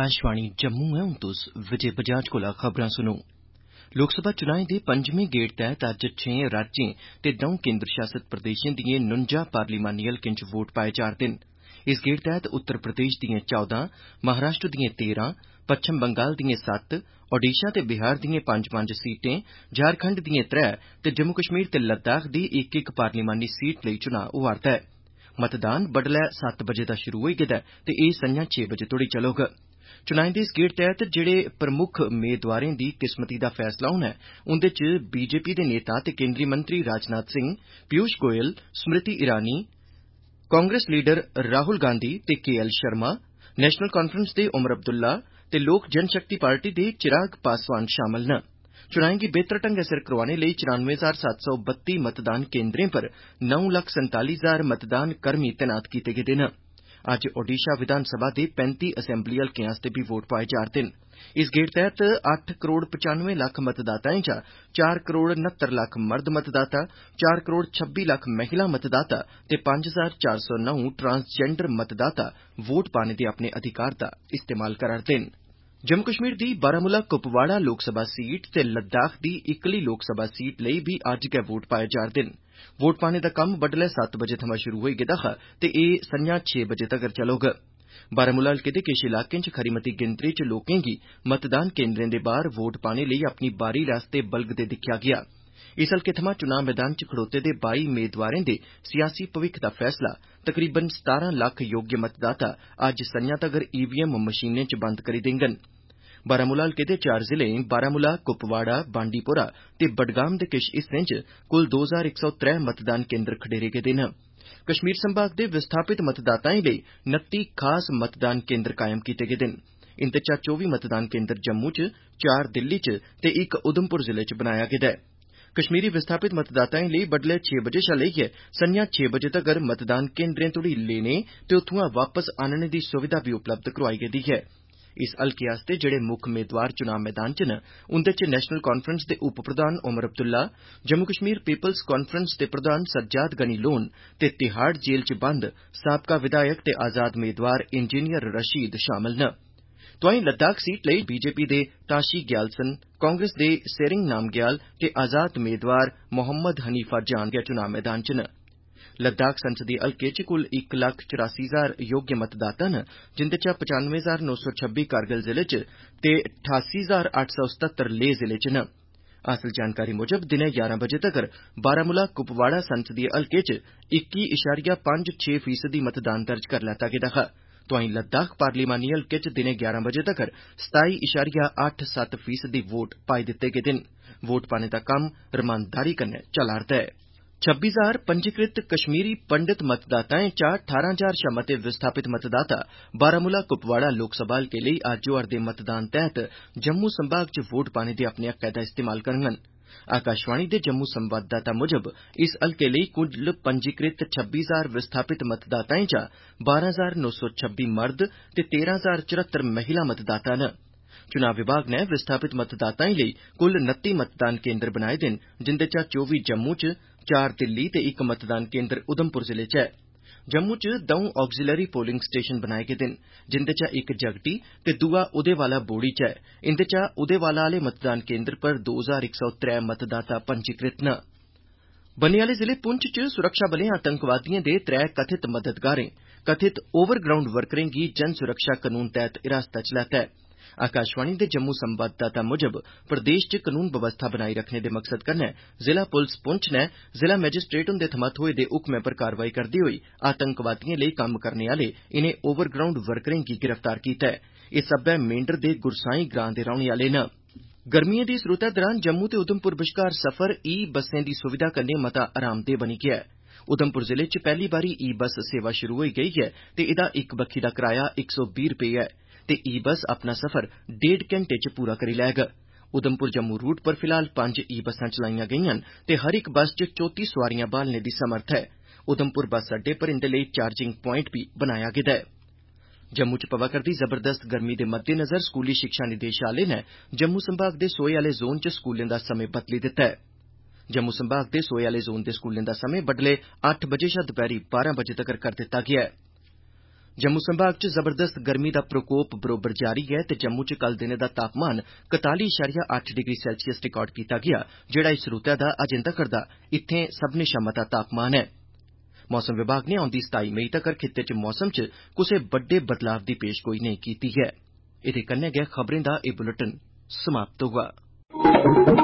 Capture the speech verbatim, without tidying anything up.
आकाशवाणी जम्मू है हून तुस विजय बजाज कोला खबरां सुनो। लोकसभा चुनाएं दे पंजमें गेड़ तैह्त अज्ज छे राज्यें ते दौं केन्द्र शासित प्रदेशें दिएं नुंजा पार्लिमानी हलकें च वोट पाए जा'रदे न। इस गेड़ तैह्त उत्तर प्रदेश दिएं चौदां, महाराष्ट्र दिएं तेरां, पच्छम बंगाल दिएं सत्त, ओडिशा ते बिहार दिएं पंज पंज सीटें, झारखंड दिएं त्रै ते जम्मू कश्मीर ते लद्दाख दी इक इक पार्लिमानी सीट लेई चुनां होआ'रदा ऐ। मतदान बड्डलै सत्त बजे दा शुरु होई गेदा ऐ ते एह् संझां छे बजे तोड़ी चलोग। चुनाएं दे इस गेड़ तैह्त जेह्ड़े प्रमुक्ख मेदवारें दी किस्मती दा फैसला होना ऐ उंदे च बीजेपी दे नेता ते केन्द्री मंत्री राजनाथ सिंह, पीयूष गोयल, स्मृति ईरानी, कांग्रेस लीडर राहुल गांधी ते K L Sharma, National Conference दे उमर अब्दुल्ला ते लोक जनशक्ति पार्टी दे चिराग पासवान शामल न। चुनाएं गी बेहतर ढंगै सिर करोआने लेई चरानवे हजार सत्त सौ बत्ती मतदान केन्द्रें पर नौ लक्ख संताली हजार मतदान कर्मी तैनात कीते गेदे न। अज्ज ओडिशा विधानसभा दे पैंती असैम्बली हलकें आस्तै बी वोट पाए जा'रदे न। इस गेड़ तैह्त अट्ठ करोड़ पचानवे लक्ख मतदाताएं चा चार करोड़ नत्तर लक्ख मर्द मतदाता, चार करोड़ छब्बी लक्ख महिला मतदाता ते पंज हजार चार सौ नौ ट्रांसजेंडर मतदाता वोट पाने दे अपने अधिकार दा इस्तेमाल करा'रदे न। जम्मू कश्मीर दी बारामूला कुपवाड़ा लोकसभा सीट ते लद्दाख दी इक्कली लोकसभा सीट लेई बी अज्ज गै वोट पाए जा'रदे न। वोट पाने दा कम्म बड्डलै सत्त बजे थमां शुरु होई गेदा हा ते एह् संझां छे बजे तगर चलोग। बारामूला हलके दे किश इलाकें च खरी मती गिनतरी च लोकें गी मतदान केन्द्रें दे बाह्र वोट पाने लेई अपनी बारी आस्तै बलगदे दिक्खेआ गेआ। इस हलके थमां चुनां मैदान च खड़ोते दे बाई मेदवारें दे सियासी भविक्ख दा फैसला तकरीबन सतारां लक्ख योग्य मतदाता अज्ज संझां तगर ईवीएम मशीनें च बंद करी देङन। बारामूला हलके दे चार जिलें बारामूला, कुपवाड़ा, बांडीपोरा ते बडगाम दे किश हिस्सें च कुल दो हजार इक सौ त्रै मतदान केन्द्र खडेरे गेदे न। कश्मीर संभाग दे विस्थापित मतदाताएं लेई नत्ती खास मतदान केन्द्र कायम कीते गेदे न। इंदे चा चौबी मतदान केन्द्र जम्मू च, चार दिल्ली च ते इक उधमपुर जिले च बनाया गेदा ऐ। कश्मीरी विस्थापित मतदाताएं लेई बड्डलै छे बजे शा लेइयै संझां छे बजे तगर मतदान केन्द्रें तोड़ी लेने ते उत्थुआं वापस आनने दी सुविधा बी उपलब्ध करोआई गेदी ऐ। इस हलके आस्तै जेह्ड़े मुक्ख मेदवार चुनां मैदान च न उंदे च नेशनल कांफ्रेंस दे उप प्रधान उमर अब्दुल्ला, जम्मू कश्मीर पीपल्स कांफ्रेंस दे प्रधान सज्जाद गनी लोन ते तिहाड़ जेल च बंद साबका विधायक ते आजाद मेदवार इंजीनियर रशीद शामल न। तोआईं लद्दाख सीट लेई बीजेपी दे ताशी ग्यालसन, कांग्रेस दे सेरिंग नामग्याल ते आजाद मेदवार मोहम्मद हनीफा जान गै चुनां मैदान च न। लद्दाख संसदीय हलके च कुल इक लक्ख चौरासी हजार योग्य मतदाता न जिंदे चा पचानवे हजार नौ सौ छब्बी कारगिल जिले च ते ठासी हजार अट्ठ सौ सतहत्तर लेह जिले च न। हासल जानकारी मुजब दिनै ग्यारां बजे तगर बारामूला कुपवाड़ा संसदीय हलके च इक्की इशारिया पंज छे फीसदी मतदान दर्ज करी लैता गेदा हा। तोआईं लद्दाख पार्लिमानी हलके च दिनै ग्यारां बजे तगर सताई इशारिया अट्ठ सत्त फीसदी वोट पाई दित्ते गेदे न। वोट पाने दा कम्म रमानदारी कन्नै चला'रदा ऐ। छब्बी हजार पंजीकृत कश्मीरी पंडित मतदाताएं चा ठारां हजार शा मते विस्थापित मतदाता बारामूला कुपवाड़ा लोकसभा हलके लेई अज्ज होआ'रदे मतदान तैह्त जम्मू संभाग च वोट पाने दे अपने हक्कै दा इस्तेमाल करङन। आकाशवाणी दे जम्मू संवाददाता मुजब इस हलके लेई कुल पंजीकृत छब्बी हजार विस्थापित मतदाताएं चा बारां हजार नौ सौ छब्बी मर्द ते तेरां हजार चरहत्तर महिला मतदाता न। चुनां विभाग नै विस्थापित मतदाताएं लेई कुल नत्ती मतदान केन्द्र बनाए दे न जिंदे चा चौबी जम्मू च, चार दिल्ली ते इक मतदान केन्द्र उधमपुर जिले च ऐ। जम्मू च दौं ऑक्सिलरी पोलिंग स्टेशन बनाए गेदे न जिंदे चा इक जगटी ते दूआ उदेवाला बोड़ी च ऐ। इंदे चा उदेवाला आले मतदान केन्द्र पर दो हजार इक सौ त्रै मतदाता पंजीकृत न। बन्ने आले जिले पुंछ च सुरक्षाबलें आतंकवादिएं दे त्रै कथित मददगारें कथित ओवरग्राउंड वर्करें गी जन सुरक्षा कनून तैह्त हिरासत च लैता ऐ। आकाशवाणी दे जम्मू संवाददाता मुजब प्रदेश च कनून बवस्था बनाई रखने दे मकसद कन्नै जिला पुलस पुंछ नै जिला मैजिस्ट्रेट हुंदे थमां थ्होए दे हुक्मै पर कारवाई करदे होई आतंकवादिएं लेई कम्म करने आले इनें ओवरग्राउंड वर्करें गी गिरफ्तार कीता ऐ। एह् सब्बै मेंढर दे गुरसाई ग्रां दे रौह्ने आले न। गर्मिएं दी सुरुतै दरान जम्मू ते उधमपुर बश्कार सफर ई बसें दी सुविधा कन्नै मता आरामदेह बनी गेआ ऐ। उधमपुर जिले च पैह्ली बारी ई बस सेवा शुरु होई गेई ऐ ते एह्दा इक बक्खी दा कराया इक सौ बीह् रपेऽ ऐ ते ई बस अपना सफर डेढ़ घैंटे च पूरा करी लैग। उधमपुर जम्मू रूट पर फिलहाल पंज ई बसां चलाईयां गेईआं न ते हर इक बस च चौत्ती सोआरियां बालने दी समर्थ ऐ। उधमपुर बस अड्डे पर इंदे लेई चार्जिंग प्वाइंट बी बनाया गेदा ऐ। जम्मू च पवा करदी जबरदस्त गर्मी दे मद्देनज़र स्कूली शिक्षा निदेशालय नै जम्मू संभाग दे सोए आले जोन च स्कूलें दा समें बदली दित्ता ऐ। जम्मू संभाग दे सोए आले जोन दे स्कूलें दा समें बड्डलै अट्ठ बजे शा दपैह्री बारां बजे तगर कर दित्ता गेआ ऐ। जम्मू संभाग च जबरदस्त गर्मी दा प्रकोप बरोबर जारी ऐ ते जम्मू च कल दिने दा तापमान कताली इशारिया अट्ठ डिग्री सैल्सियस रिकार्ड कीता गेआ जेहड़ा इस रूतै दा अजें तक्कर दा इत्थें सब्भनें शा मता तापमान ऐ। मौसम विभाग ने औंदी सताई मई तक्कर खित्ते च मौसम च कुसै बड्डे बदलाव दी पेशगोई नेईं कीती ऐ। एह्दे कन्नै गै खबरें दा एह् बुलेटिन समाप्त होआ।